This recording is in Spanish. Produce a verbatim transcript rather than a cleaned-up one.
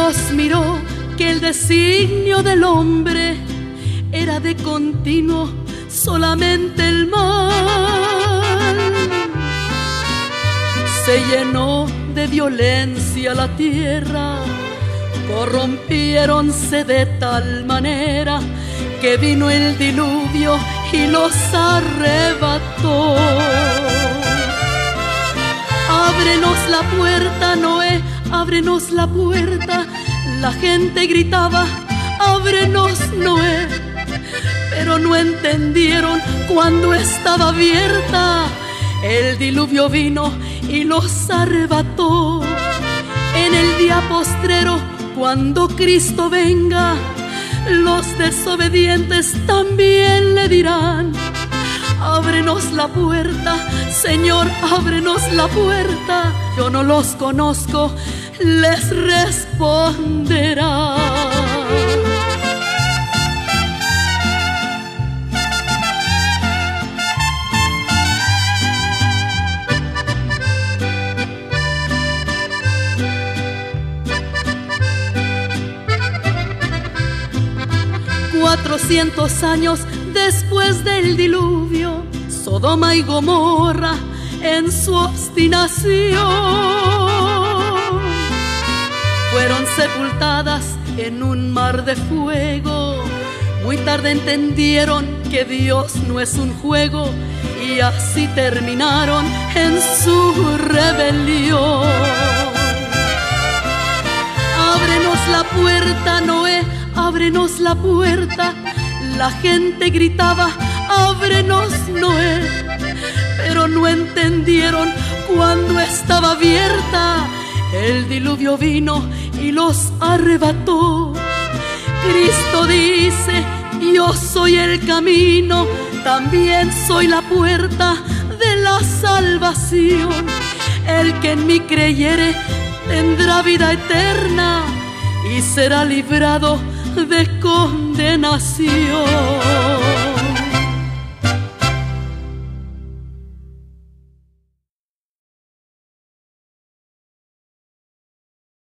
Dios miró que el designio del hombre era de continuo solamente el mal. Se llenó de violencia la tierra, corrompiéronse de tal manera que vino el diluvio y los arrebató. Ábrenos la puerta, Noé, ábrenos la puerta. La gente gritaba, ábrenos, Noé. Pero no entendieron cuando estaba abierta. El diluvio vino y los arrebató. En el día postrero, cuando Cristo venga, los desobedientes también le dirán, ábrenos la puerta, Señor, ábrenos la puerta. Yo no los conozco, les responderá. Cuatrocientos años después del diluvio, Sodoma y Gomorra en su obstinación fueron sepultadas en un mar de fuego. Muy tarde entendieron que Dios no es un juego y así terminaron en su rebelión. Ábrenos la puerta, Noé, ábrenos la puerta. La gente gritaba, ábrenos, Noé. Pero no entendieron cuando estaba abierta. El diluvio vino y los arrebató. Cristo dice, yo soy el camino, también soy la puerta de la salvación. El que en mí creyere tendrá vida eterna y será librado de condenación.